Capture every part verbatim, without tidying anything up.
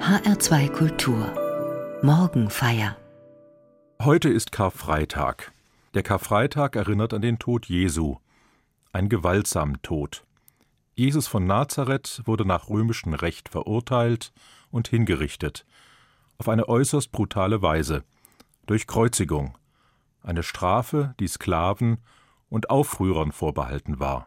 H R zwei Kultur Morgenfeier. Heute ist Karfreitag. Der Karfreitag erinnert an den Tod Jesu. Ein gewaltsamen Tod. Jesus von Nazareth wurde nach römischem Recht verurteilt und hingerichtet. Auf eine äußerst brutale Weise. Durch Kreuzigung. Eine Strafe, die Sklaven und Aufrührern vorbehalten war.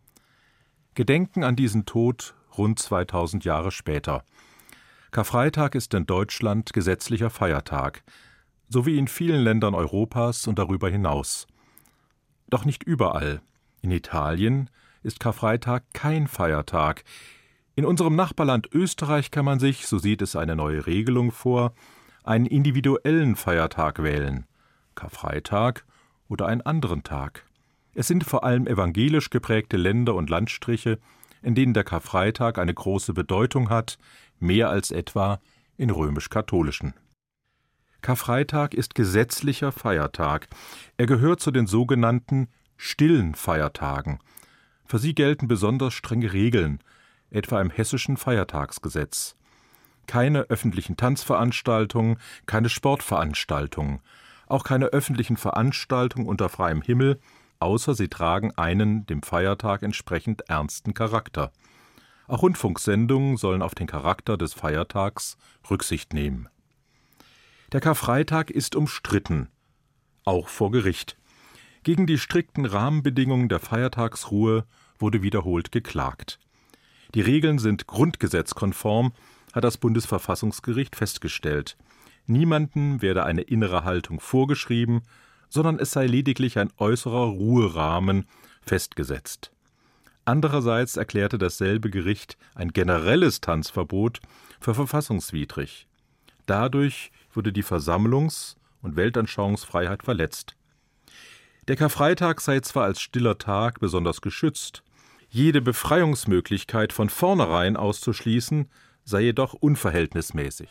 Gedenken an diesen Tod rund zweitausend Jahre später. Karfreitag ist in Deutschland gesetzlicher Feiertag, so wie in vielen Ländern Europas und darüber hinaus. Doch nicht überall. In Italien ist Karfreitag kein Feiertag. In unserem Nachbarland Österreich kann man sich, so sieht es eine neue Regelung vor, einen individuellen Feiertag wählen, Karfreitag oder einen anderen Tag. Es sind vor allem evangelisch geprägte Länder und Landstriche, in denen der Karfreitag eine große Bedeutung hat, mehr als etwa in römisch-katholischen. Karfreitag ist gesetzlicher Feiertag. Er gehört zu den sogenannten stillen Feiertagen. Für sie gelten besonders strenge Regeln, etwa im hessischen Feiertagsgesetz. Keine öffentlichen Tanzveranstaltungen, keine Sportveranstaltungen, auch keine öffentlichen Veranstaltungen unter freiem Himmel, außer sie tragen einen dem Feiertag entsprechend ernsten Charakter. Auch Rundfunksendungen sollen auf den Charakter des Feiertags Rücksicht nehmen. Der Karfreitag ist umstritten, auch vor Gericht. Gegen die strikten Rahmenbedingungen der Feiertagsruhe wurde wiederholt geklagt. Die Regeln sind grundgesetzkonform, hat das Bundesverfassungsgericht festgestellt. Niemandem werde eine innere Haltung vorgeschrieben, sondern es sei lediglich ein äußerer Ruherahmen festgesetzt. Andererseits erklärte dasselbe Gericht ein generelles Tanzverbot für verfassungswidrig. Dadurch wurde die Versammlungs- und Weltanschauungsfreiheit verletzt. Der Karfreitag sei zwar als stiller Tag besonders geschützt, jede Befreiungsmöglichkeit von vornherein auszuschließen, sei jedoch unverhältnismäßig.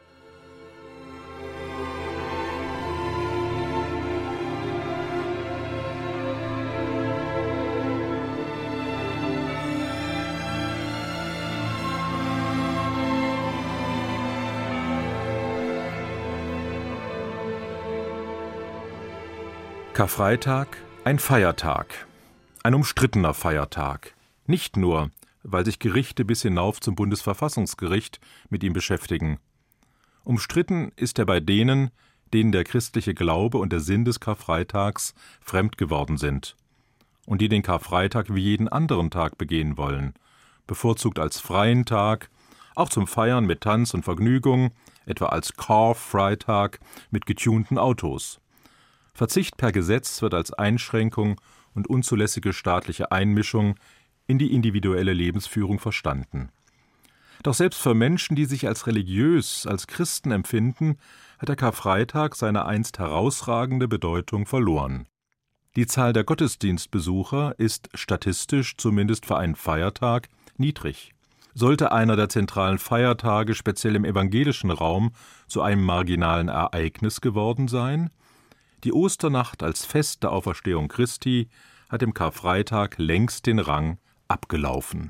Karfreitag, ein Feiertag, ein umstrittener Feiertag. Nicht nur, weil sich Gerichte bis hinauf zum Bundesverfassungsgericht mit ihm beschäftigen. Umstritten ist er bei denen, denen der christliche Glaube und der Sinn des Karfreitags fremd geworden sind und die den Karfreitag wie jeden anderen Tag begehen wollen, bevorzugt als freien Tag, auch zum Feiern mit Tanz und Vergnügung, etwa als Karfreitag mit getunten Autos. Verzicht per Gesetz wird als Einschränkung und unzulässige staatliche Einmischung in die individuelle Lebensführung verstanden. Doch selbst für Menschen, die sich als religiös, als Christen empfinden, hat der Karfreitag seine einst herausragende Bedeutung verloren. Die Zahl der Gottesdienstbesucher ist statistisch, zumindest für einen Feiertag, niedrig. Sollte einer der zentralen Feiertage speziell im evangelischen Raum zu einem marginalen Ereignis geworden sein? Die Osternacht als Fest der Auferstehung Christi hat dem Karfreitag längst den Rang abgelaufen.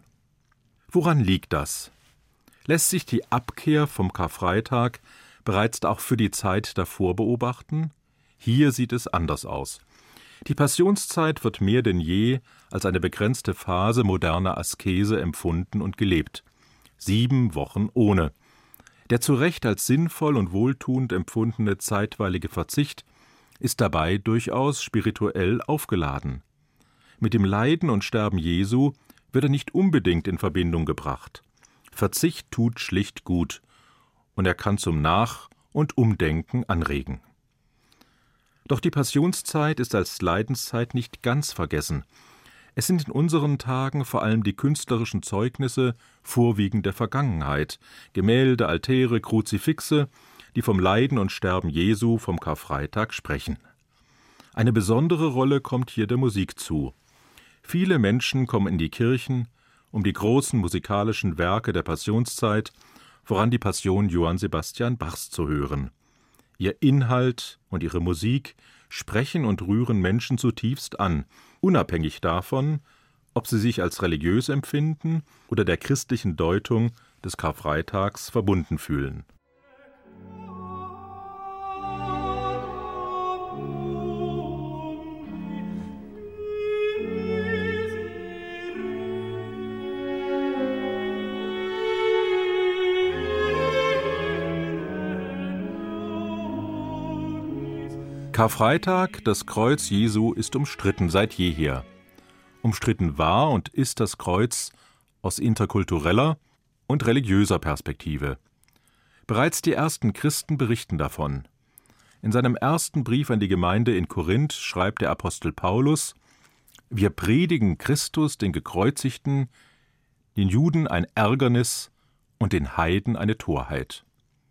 Woran liegt das? Lässt sich die Abkehr vom Karfreitag bereits auch für die Zeit davor beobachten? Hier sieht es anders aus. Die Passionszeit wird mehr denn je als eine begrenzte Phase moderner Askese empfunden und gelebt. Sieben Wochen ohne. Der zu Recht als sinnvoll und wohltuend empfundene zeitweilige Verzicht ist dabei durchaus spirituell aufgeladen. Mit dem Leiden und Sterben Jesu wird er nicht unbedingt in Verbindung gebracht. Verzicht tut schlicht gut, und er kann zum Nach- und Umdenken anregen. Doch die Passionszeit ist als Leidenszeit nicht ganz vergessen. Es sind in unseren Tagen vor allem die künstlerischen Zeugnisse vorwiegend der Vergangenheit, Gemälde, Altäre, Kruzifixe, die vom Leiden und Sterben Jesu vom Karfreitag sprechen. Eine besondere Rolle kommt hier der Musik zu. Viele Menschen kommen in die Kirchen, um die großen musikalischen Werke der Passionszeit, voran die Passion Johann Sebastian Bachs, zu hören. Ihr Inhalt und ihre Musik sprechen und rühren Menschen zutiefst an, unabhängig davon, ob sie sich als religiös empfinden oder der christlichen Deutung des Karfreitags verbunden fühlen. Karfreitag, das Kreuz Jesu, ist umstritten seit jeher. Umstritten war und ist das Kreuz aus interkultureller und religiöser Perspektive. Bereits die ersten Christen berichten davon. In seinem ersten Brief an die Gemeinde in Korinth schreibt der Apostel Paulus: Wir predigen Christus, den Gekreuzigten, den Juden ein Ärgernis und den Heiden eine Torheit.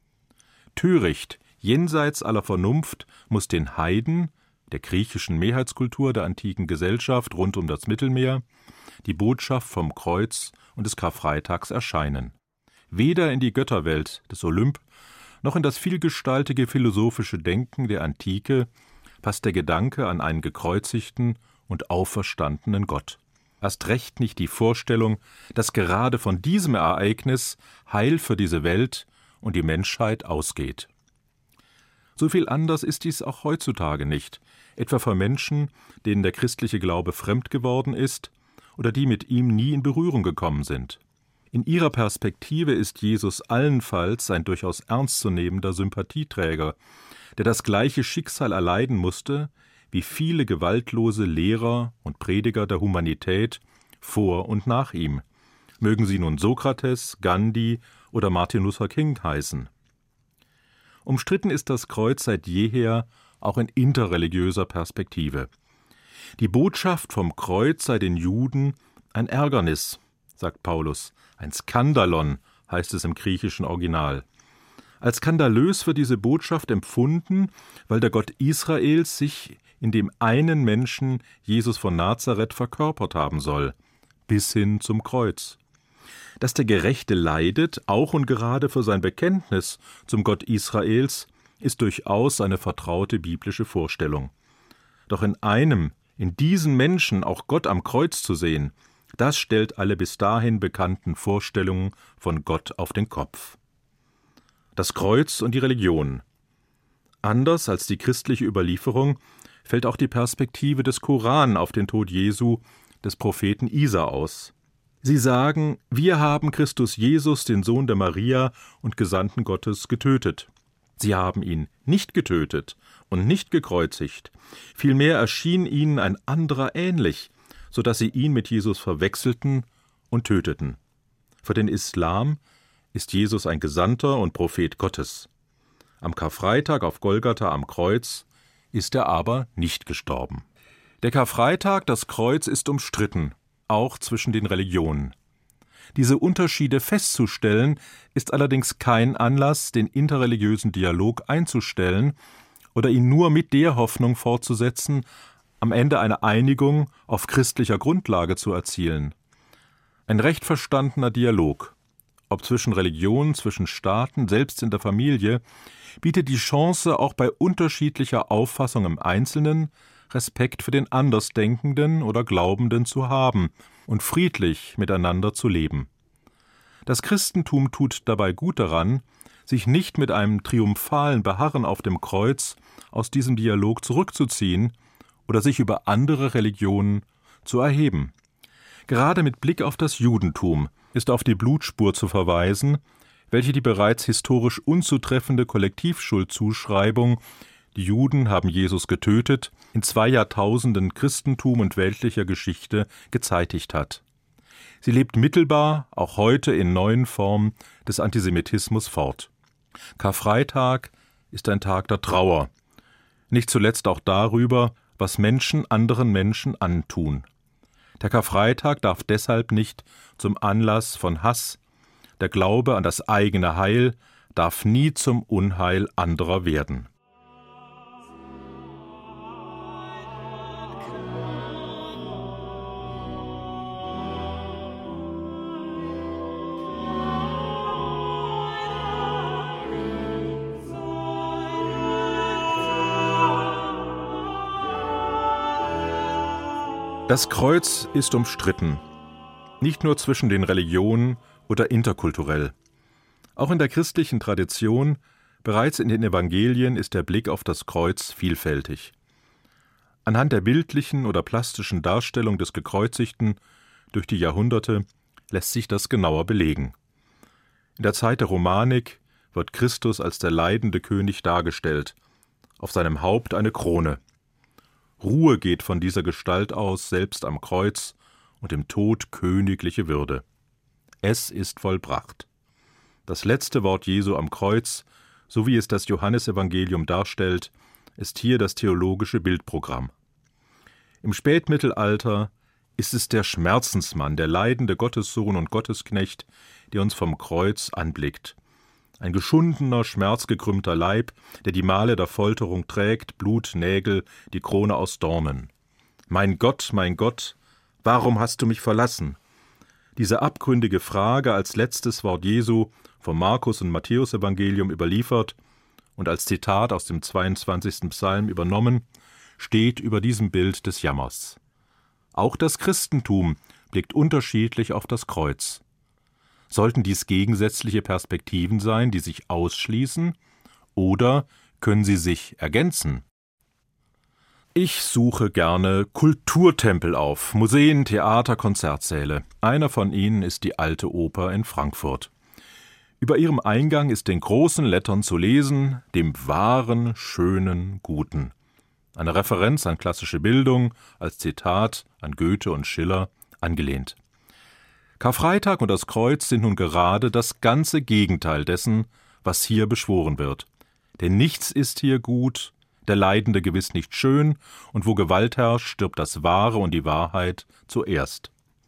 Töricht, jenseits aller Vernunft, muss den Heiden, der griechischen Mehrheitskultur der antiken Gesellschaft rund um das Mittelmeer, die Botschaft vom Kreuz und des Karfreitags erscheinen. Weder in die Götterwelt des Olymp noch in das vielgestaltige philosophische Denken der Antike passt der Gedanke an einen gekreuzigten und auferstandenen Gott. Erst recht nicht die Vorstellung, dass gerade von diesem Ereignis Heil für diese Welt und die Menschheit ausgeht. So viel anders ist dies auch heutzutage nicht, etwa für Menschen, denen der christliche Glaube fremd geworden ist oder die mit ihm nie in Berührung gekommen sind. In ihrer Perspektive ist Jesus allenfalls ein durchaus ernstzunehmender Sympathieträger, der das gleiche Schicksal erleiden musste wie viele gewaltlose Lehrer und Prediger der Humanität vor und nach ihm, mögen sie nun Sokrates, Gandhi oder Martin Luther King heißen. Umstritten ist das Kreuz seit jeher auch in interreligiöser Perspektive. Die Botschaft vom Kreuz sei den Juden ein Ärgernis, sagt Paulus, ein Skandalon heißt es im griechischen Original. Als skandalös wird diese Botschaft empfunden, weil der Gott Israels sich in dem einen Menschen, Jesus von Nazareth, verkörpert haben soll, bis hin zum Kreuz. Dass der Gerechte leidet, auch und gerade für sein Bekenntnis zum Gott Israels, ist durchaus eine vertraute biblische Vorstellung. Doch in einem, in diesem Menschen auch Gott am Kreuz zu sehen, das stellt alle bis dahin bekannten Vorstellungen von Gott auf den Kopf. Das Kreuz und die Religion. Anders als die christliche Überlieferung fällt auch die Perspektive des Koran auf den Tod Jesu, des Propheten Isa, aus. Sie sagen, wir haben Christus Jesus, den Sohn der Maria und Gesandten Gottes, getötet. Sie haben ihn nicht getötet und nicht gekreuzigt. Vielmehr erschien ihnen ein anderer ähnlich, so dass sie ihn mit Jesus verwechselten und töteten. Für den Islam ist Jesus ein Gesandter und Prophet Gottes. Am Karfreitag auf Golgatha am Kreuz ist er aber nicht gestorben. Der Karfreitag, das Kreuz, ist umstritten, auch zwischen den Religionen. Diese Unterschiede festzustellen, ist allerdings kein Anlass, den interreligiösen Dialog einzustellen oder ihn nur mit der Hoffnung fortzusetzen, am Ende eine Einigung auf christlicher Grundlage zu erzielen. Ein recht verstandener Dialog, ob zwischen Religionen, zwischen Staaten, selbst in der Familie, bietet die Chance, auch bei unterschiedlicher Auffassung im Einzelnen Respekt für den Andersdenkenden oder Glaubenden zu haben und friedlich miteinander zu leben. Das Christentum tut dabei gut daran, sich nicht mit einem triumphalen Beharren auf dem Kreuz aus diesem Dialog zurückzuziehen oder sich über andere Religionen zu erheben. Gerade mit Blick auf das Judentum ist auf die Blutspur zu verweisen, welche die bereits historisch unzutreffende Kollektivschuldzuschreibung „Die Juden haben Jesus getötet“ in zwei Jahrtausenden Christentum und weltlicher Geschichte gezeitigt hat. Sie lebt mittelbar, auch heute in neuen Formen des Antisemitismus fort. Karfreitag ist ein Tag der Trauer, nicht zuletzt auch darüber, was Menschen anderen Menschen antun. Der Karfreitag darf deshalb nicht zum Anlass von Hass. Der Glaube an das eigene Heil darf nie zum Unheil anderer werden. Das Kreuz ist umstritten, nicht nur zwischen den Religionen oder interkulturell. Auch in der christlichen Tradition, bereits in den Evangelien, ist der Blick auf das Kreuz vielfältig. Anhand der bildlichen oder plastischen Darstellung des Gekreuzigten durch die Jahrhunderte lässt sich das genauer belegen. In der Zeit der Romanik wird Christus als der leidende König dargestellt, auf seinem Haupt eine Krone. Ruhe geht von dieser Gestalt aus, selbst am Kreuz, und im Tod königliche Würde. Es ist vollbracht. Das letzte Wort Jesu am Kreuz, so wie es das Johannesevangelium darstellt, ist hier das theologische Bildprogramm. Im Spätmittelalter ist es der Schmerzensmann, der leidende Gottessohn und Gottesknecht, der uns vom Kreuz anblickt. Ein geschundener, schmerzgekrümmter Leib, der die Male der Folterung trägt, Blut, Nägel, die Krone aus Dornen. »Mein Gott, mein Gott, warum hast du mich verlassen?« Diese abgründige Frage als letztes Wort Jesu vom Markus- und Matthäusevangelium überliefert und als Zitat aus dem zweiundzwanzigsten Psalm übernommen, steht über diesem Bild des Jammers. Auch das Christentum blickt unterschiedlich auf das Kreuz. Sollten dies gegensätzliche Perspektiven sein, die sich ausschließen, oder können sie sich ergänzen? Ich suche gerne Kulturtempel auf, Museen, Theater, Konzertsäle. Einer von ihnen ist die Alte Oper in Frankfurt. Über ihrem Eingang ist in großen Lettern zu lesen, dem wahren, schönen, Guten. Eine Referenz an klassische Bildung, als Zitat an Goethe und Schiller angelehnt. Karfreitag und das Kreuz sind nun gerade das ganze Gegenteil dessen, was hier beschworen wird. Denn nichts ist hier gut, der Leidende gewiss nicht schön, und wo Gewalt herrscht, stirbt das Wahre und die Wahrheit zuerst.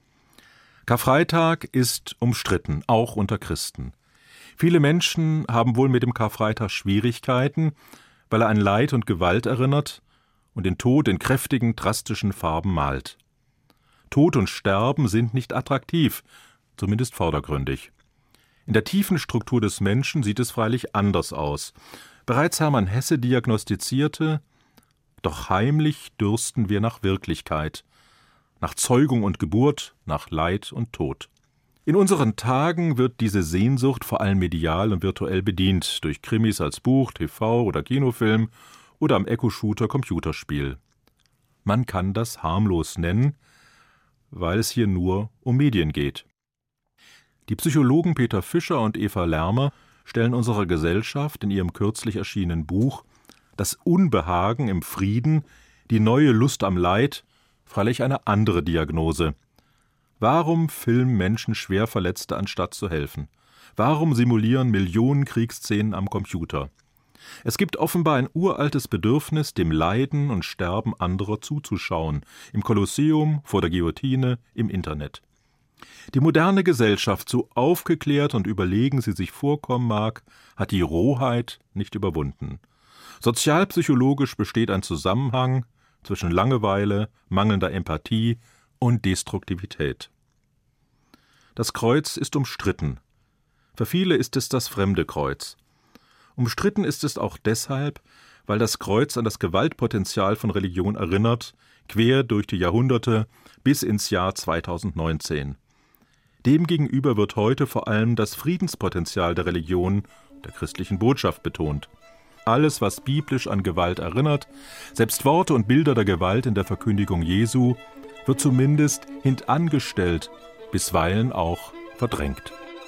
Karfreitag ist umstritten, auch unter Christen. Viele Menschen haben wohl mit dem Karfreitag Schwierigkeiten, weil er an Leid und Gewalt erinnert und den Tod in kräftigen, drastischen Farben malt. Tod und Sterben sind nicht attraktiv, zumindest vordergründig. In der tiefen Struktur des Menschen sieht es freilich anders aus. Bereits Hermann Hesse diagnostizierte: Doch heimlich dürsten wir nach Wirklichkeit, nach Zeugung und Geburt, nach Leid und Tod. In unseren Tagen wird diese Sehnsucht vor allem medial und virtuell bedient, durch Krimis als Buch, T V oder Kinofilm oder am Eco-Shooter Computerspiel. Man kann das harmlos nennen, weil es hier nur um Medien geht. Die Psychologen Peter Fischer und Eva Lermer stellen unserer Gesellschaft in ihrem kürzlich erschienenen Buch »Das Unbehagen im Frieden, die neue Lust am Leid« freilich eine andere Diagnose. Warum filmen Menschen Schwerverletzte, anstatt zu helfen? Warum simulieren Millionen Kriegsszenen am Computer? Es gibt offenbar ein uraltes Bedürfnis, dem Leiden und Sterben anderer zuzuschauen, im Kolosseum, vor der Guillotine, im Internet. Die moderne Gesellschaft, so aufgeklärt und überlegen sie sich vorkommen mag, hat die Rohheit nicht überwunden. Sozialpsychologisch besteht ein Zusammenhang zwischen Langeweile, mangelnder Empathie und Destruktivität. Das Kreuz ist umstritten. Für viele ist es das fremde Kreuz. Umstritten ist es auch deshalb, weil das Kreuz an das Gewaltpotenzial von Religion erinnert, quer durch die Jahrhunderte bis ins Jahr zweitausendneunzehn. Demgegenüber wird heute vor allem das Friedenspotenzial der Religion, der christlichen Botschaft betont. Alles, was biblisch an Gewalt erinnert, selbst Worte und Bilder der Gewalt in der Verkündigung Jesu, wird zumindest hintangestellt, bisweilen auch verdrängt.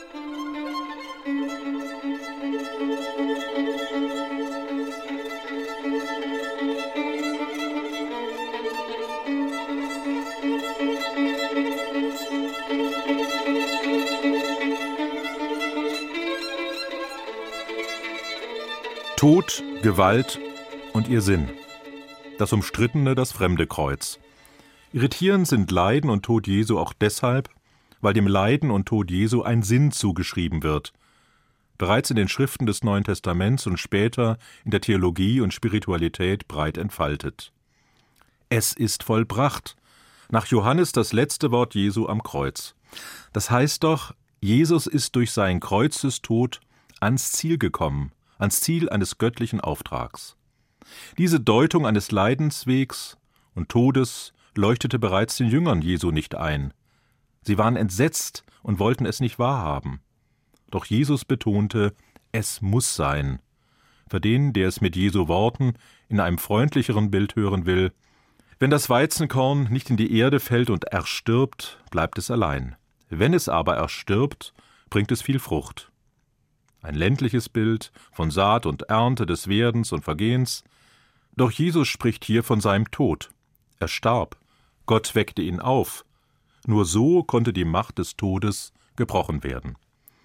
Tod, Gewalt und ihr Sinn. Das umstrittene, das fremde Kreuz. Irritierend sind Leiden und Tod Jesu auch deshalb, weil dem Leiden und Tod Jesu ein Sinn zugeschrieben wird. Bereits in den Schriften des Neuen Testaments und später in der Theologie und Spiritualität breit entfaltet. Es ist vollbracht. Nach Johannes das letzte Wort Jesu am Kreuz. Das heißt doch, Jesus ist durch seinen Kreuzestod ans Ziel gekommen, ans Ziel eines göttlichen Auftrags. Diese Deutung eines Leidenswegs und Todes leuchtete bereits den Jüngern Jesu nicht ein. Sie waren entsetzt und wollten es nicht wahrhaben. Doch Jesus betonte, es muss sein. Für den, der es mit Jesu Worten in einem freundlicheren Bild hören will: Wenn das Weizenkorn nicht in die Erde fällt und erstirbt, bleibt es allein. Wenn es aber erstirbt, bringt es viel Frucht. Ein ländliches Bild von Saat und Ernte, des Werdens und Vergehens. Doch Jesus spricht hier von seinem Tod. Er starb. Gott weckte ihn auf. Nur so konnte die Macht des Todes gebrochen werden.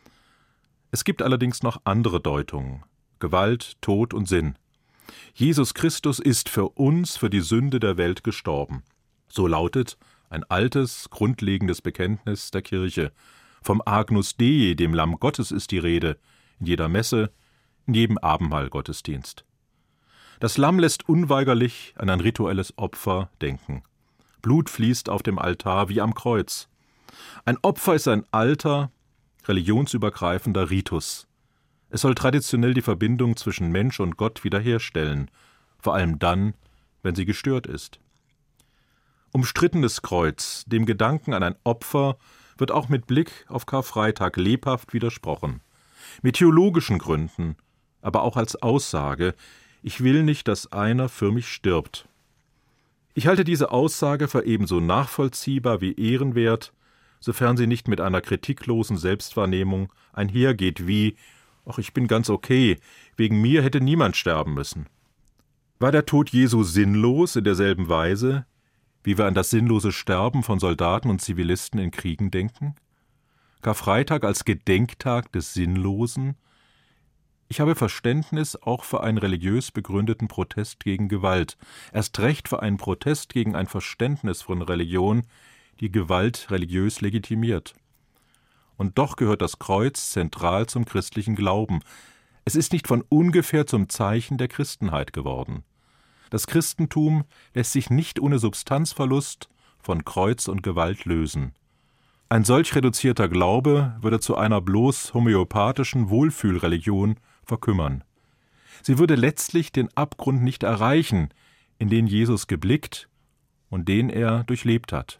Es gibt allerdings noch andere Deutungen: Gewalt, Tod und Sinn. Jesus Christus ist für uns, für die Sünde der Welt gestorben. So lautet ein altes, grundlegendes Bekenntnis der Kirche. Vom Agnus Dei, dem Lamm Gottes, ist die Rede, in jeder Messe, in jedem Abendmahlgottesdienst. Das Lamm lässt unweigerlich an ein rituelles Opfer denken. Blut fließt auf dem Altar wie am Kreuz. Ein Opfer ist ein alter, religionsübergreifender Ritus. Es soll traditionell die Verbindung zwischen Mensch und Gott wiederherstellen, vor allem dann, wenn sie gestört ist. Umstrittenes Kreuz, dem Gedanken an ein Opfer, wird auch mit Blick auf Karfreitag lebhaft widersprochen. Mit theologischen Gründen, aber auch als Aussage: Ich will nicht, dass einer für mich stirbt. Ich halte diese Aussage für ebenso nachvollziehbar wie ehrenwert, sofern sie nicht mit einer kritiklosen Selbstwahrnehmung einhergeht wie: »Ach, ich bin ganz okay, wegen mir hätte niemand sterben müssen.« War der Tod Jesu sinnlos in derselben Weise, wie wir an das sinnlose Sterben von Soldaten und Zivilisten in Kriegen denken? Karfreitag als Gedenktag des Sinnlosen? Ich habe Verständnis auch für einen religiös begründeten Protest gegen Gewalt, erst recht für einen Protest gegen ein Verständnis von Religion, die Gewalt religiös legitimiert. Und doch gehört das Kreuz zentral zum christlichen Glauben. Es ist nicht von ungefähr zum Zeichen der Christenheit geworden. Das Christentum lässt sich nicht ohne Substanzverlust von Kreuz und Gewalt lösen. Ein solch reduzierter Glaube würde zu einer bloß homöopathischen Wohlfühlreligion verkümmern. Sie würde letztlich den Abgrund nicht erreichen, in den Jesus geblickt und den er durchlebt hat.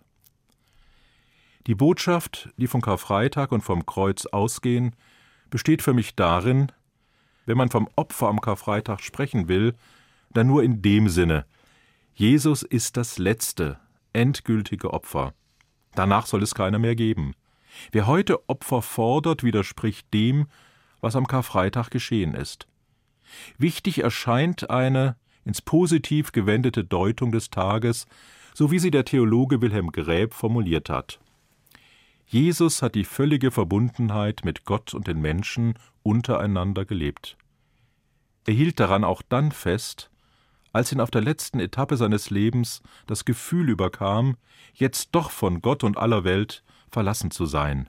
Die Botschaft, die von Karfreitag und vom Kreuz ausgehen, besteht für mich darin, wenn man vom Opfer am Karfreitag sprechen will, dann nur in dem Sinne: Jesus ist das letzte, endgültige Opfer. Danach soll es keiner mehr geben. Wer heute Opfer fordert, widerspricht dem, was am Karfreitag geschehen ist. Wichtig erscheint eine ins Positiv gewendete Deutung des Tages, so wie sie der Theologe Wilhelm Gräb formuliert hat. Jesus hat die völlige Verbundenheit mit Gott und den Menschen untereinander gelebt. Er hielt daran auch dann fest, als ihn auf der letzten Etappe seines Lebens das Gefühl überkam, jetzt doch von Gott und aller Welt verlassen zu sein.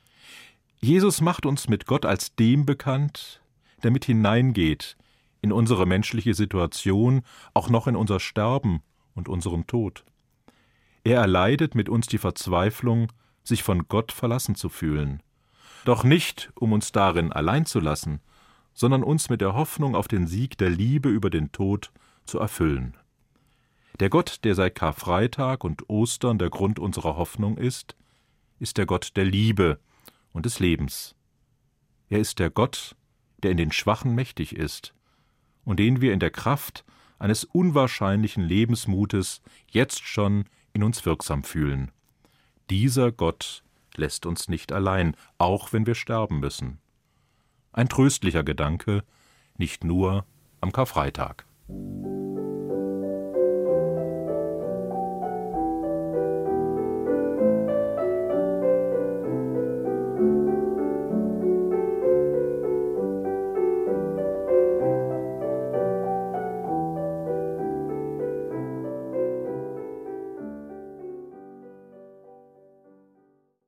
Jesus macht uns mit Gott als dem bekannt, der mit hineingeht in unsere menschliche Situation, auch noch in unser Sterben und unseren Tod. Er erleidet mit uns die Verzweiflung, sich von Gott verlassen zu fühlen. Doch nicht, um uns darin allein zu lassen, sondern uns mit der Hoffnung auf den Sieg der Liebe über den Tod zu erfüllen. Der Gott, der seit Karfreitag und Ostern der Grund unserer Hoffnung ist, ist der Gott der Liebe und des Lebens. Er ist der Gott, der in den Schwachen mächtig ist und den wir in der Kraft eines unwahrscheinlichen Lebensmutes jetzt schon in uns wirksam fühlen. Dieser Gott lässt uns nicht allein, auch wenn wir sterben müssen. Ein tröstlicher Gedanke, nicht nur am Karfreitag.